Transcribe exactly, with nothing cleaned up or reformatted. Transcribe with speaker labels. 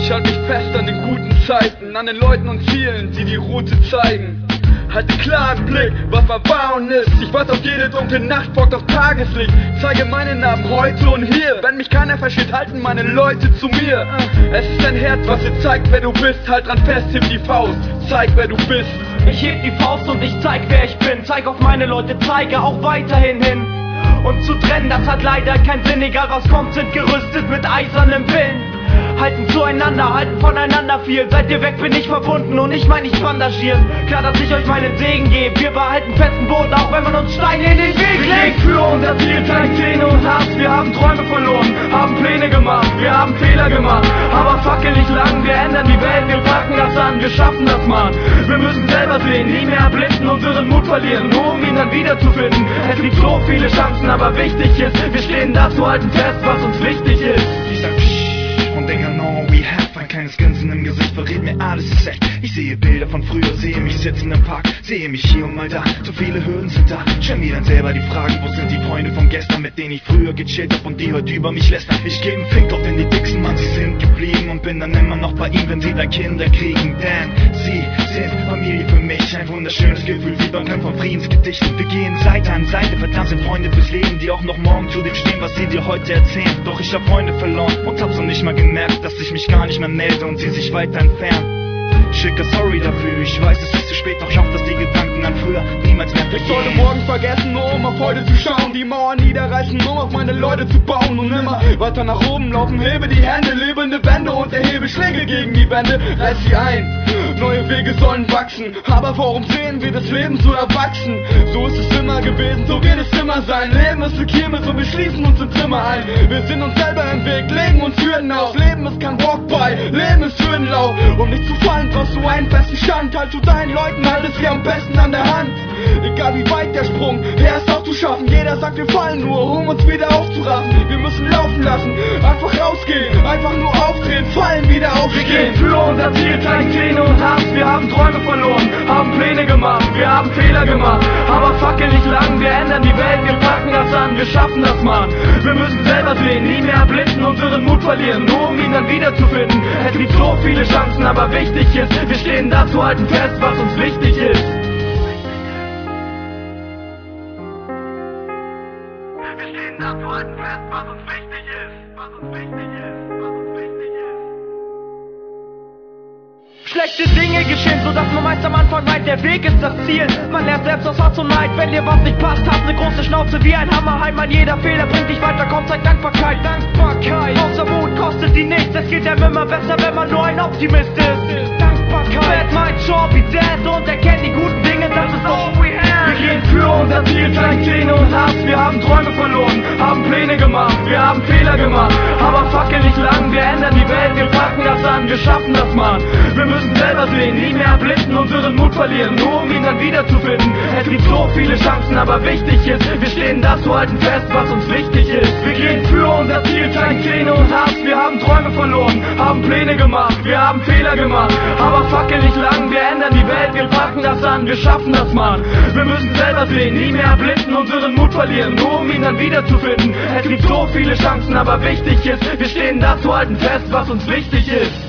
Speaker 1: Ich halte mich fest an den guten Zeiten, an den Leuten und Zielen, die die Route zeigen. Halte klar im Blick, was war war und ist. Ich weiß auf jede dunkle Nacht folgt auch Tageslicht. Zeige meinen Namen heute und hier. Wenn mich keiner versteht, halten meine Leute zu mir. Es ist dein Herz, was dir zeigt, wer du bist. Halt dran fest, heb die Faust, zeig wer du bist.
Speaker 2: Ich heb die Faust und ich zeig wer ich bin. Zeig auf meine Leute, zeige auch weiterhin hin. Und zu trennen, das hat leider keinen Sinn. Egal was kommt, sind gerüstet mit eisernem Willen. Halten zueinander, halten voneinander viel. Seit ihr weg bin ich verbunden und ich mein nicht bandagiert. Klar, dass ich euch meinen Segen gebe. Wir behalten festen Boden, auch wenn man uns Steine in den Weg legt. Für unser Ziel zeigen Zähne und Hass. Wir haben Träume verloren, haben Pläne gemacht. Wir haben Fehler gemacht, aber fackel nicht lang. Wir ändern die Welt, wir packen das an. Wir schaffen das, Mann. Wir müssen selber sehen, nie mehr blinden, unseren Mut verlieren, nur um ihn dann wiederzufinden. Es gibt so viele Chancen, aber wichtig ist, wir stehen dazu, halten fest, was uns wichtig ist.
Speaker 3: Ich sag psch und denk an all we have. Ein kleines Grinsen im Gesicht verrät mir, alles ist echt. Ich sehe Bilder von früher, sehe mich sitzen im Park, sehe mich hier und mal da, zu viele Hürden sind da. Stell mir dann selber die Fragen, wo sind die Freunde von gestern, mit denen ich früher gechillt hab und die heute über mich lästern. Ich geb 'n Fick auf in die Dixen, Mann, sie sind geblieben und bin dann immer noch bei ihnen, wenn sie dann Kinder kriegen. Denn sie sind Familie für mich, ein wunderschönes Gefühl, wie beim Kampf von Friedensgedichten. Wir gehen Seite an Seite, verdammt sind Freunde fürs Leben, die auch noch morgen zu dem stehen, was sie dir heute erzählen. Doch ich hab Freunde verloren und hab's noch nicht mal gemerkt, dass ich mich gar nicht mehr melde und sie sich weiter entfernen. Schicke sorry dafür, ich weiß es ist zu spät, doch ich hoffe, dass die Gedanken an früher niemals mehr vergehen.
Speaker 1: Ich sollte morgen vergessen, nur um auf heute zu schauen, die Mauern niederreißen, um auf meine Leute zu bauen und immer weiter nach oben laufen, hebe die Hände, lebende Wände und erhebe Schläge gegen die Wände, reiß sie ein. Neue Wege sollen wachsen, aber warum sehen wir das Leben so erwachsen? So ist es immer gewesen, so wird es immer sein. Leben ist eine Kirmes und wir schließen uns im Zimmer ein. Wir sind uns selber im Weg, legen uns Hürden auf. Leben ist kein Walk-by, Leben ist Hürdenlauf. Um nicht zu fallen, brauchst du einen festen Stand. Halt zu deinen Leuten, halt es sie am besten an der Hand. Egal wie weit der Sprung, er ist auch zu schaffen. Jeder sagt, wir fallen nur, um uns wieder aufzuraffen. Wir müssen laufen lassen, einfach rausgehen, einfach nur aufdrehen, fallen, wieder aufstehen.
Speaker 2: Wir gehen für unser Ziel, zeigen Zähne und Hass. Wir haben Träume verloren, haben Pläne gemacht. Wir haben Fehler gemacht, aber fackel nicht lang. Wir ändern die Welt, wir packen das an. Wir schaffen das, Mann. Wir müssen selber sehen, nie mehr blinden, unseren Mut verlieren, nur um ihn dann wiederzufinden. Es gibt so viele Chancen, aber wichtig ist, wir stehen dazu, halten fest, was uns wichtig ist. Wir stehen dazu, halten fest, was uns wichtig ist, was uns wichtig ist, was uns wichtig ist. Schlechte Dinge geschehen, so dass man meist am Anfang meint, der Weg ist das Ziel. Man lernt selbst aus Hass und Neid, wenn dir was nicht passt, hast ne große Schnauze wie ein Hammerheim. An jeder Fehler bringt dich weiter, komm, zeig Dankbarkeit, Dankbarkeit. Außer Wut kostet die nichts, es geht einem immer besser, wenn man nur ein Optimist ist. Dankbarkeit, mein Job, be dead und erkennt die guten Dinge, das ist all we have. Wir gehen für unser Ziel, zeigen Zähne und Hass. Wir haben Träume verloren, haben Pläne gemacht. Wir haben Fehler gemacht, aber fackel nicht lang. Wir ändern die Welt, wir packen das an. Wir schaffen das, Mann. Wir müssen selber sehen, nie mehr blinden, unseren Mut verlieren, nur um ihn dann wiederzufinden. Es gibt so viele Chancen, aber wichtig ist, wir stehen dazu, halten fest, was uns wichtig ist. Wir gehen für unser Ziel, zeigen Zähne und Hass. Wir haben Träume verloren, haben Pläne gemacht. Wir haben Fehler gemacht, aber fackel nicht lang. Wir ändern die Welt, wir packen das an. Wir schaffen das, Mann. Wir müssen selber sehen, nie mehr blinden, unseren Mut verlieren, nur um ihn dann wiederzufinden. Es gibt so viele Chancen, aber wichtig ist, wir stehen dazu, halten fest, was uns wichtig ist.